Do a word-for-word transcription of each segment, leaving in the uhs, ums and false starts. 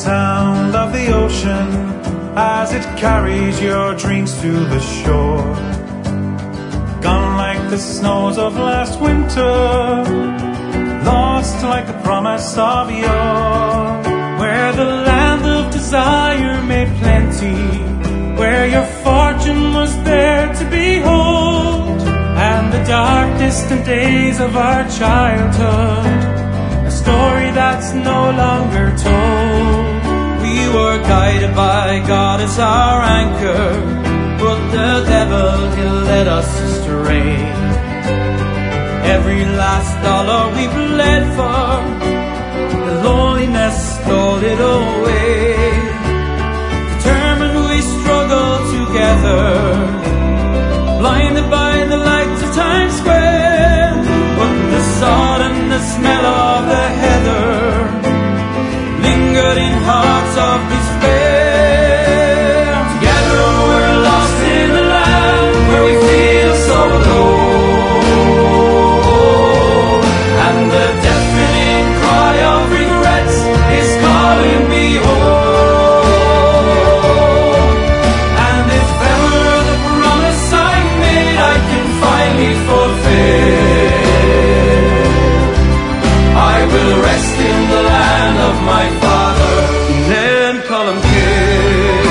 sound of the ocean as it carries your dreams to the shore. Gone like the snows of last winter, lost like the promise of yore. Where the land of desire made plenty, where your fortune was there to behold, and the dark distant days of our childhood, a story that's no longer told. We were guided by God as our anchor, but the devil, he led us astray. Every last dollar we bled for, the loneliness stole it away. Determined we struggled together, blinded by the lights of Times Square, but the salt and the smell of the heather lingered in hearts of despair. Together we're lost in a land where we feel so low, and the deafening cry of regrets is calling me home. And if ever the promise I made I can finally fulfill, I will rest in the land of my father, Ned Columkille.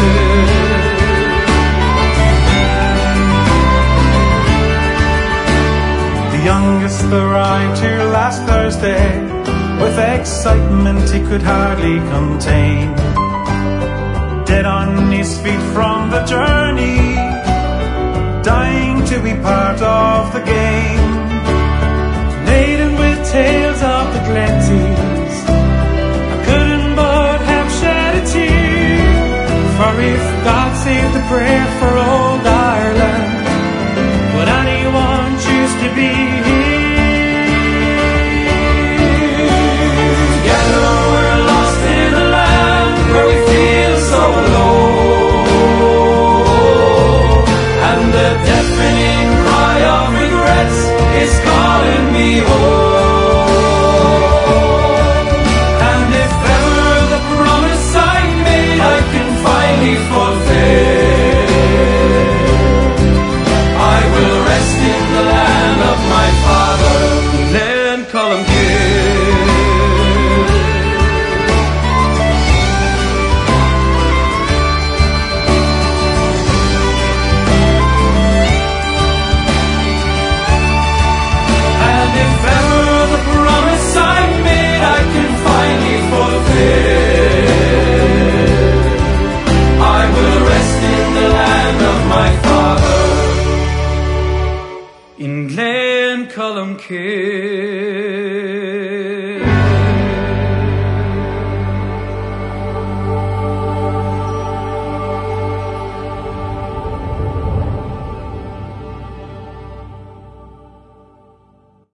The youngest arrived here last Thursday, with excitement he could hardly contain. Dead on his feet from the journey, dying to be part of the game. Laden with tales of the Glenties, I couldn't but have shed a tear. For if God saved a prayer for old Ireland, would anyone choose to be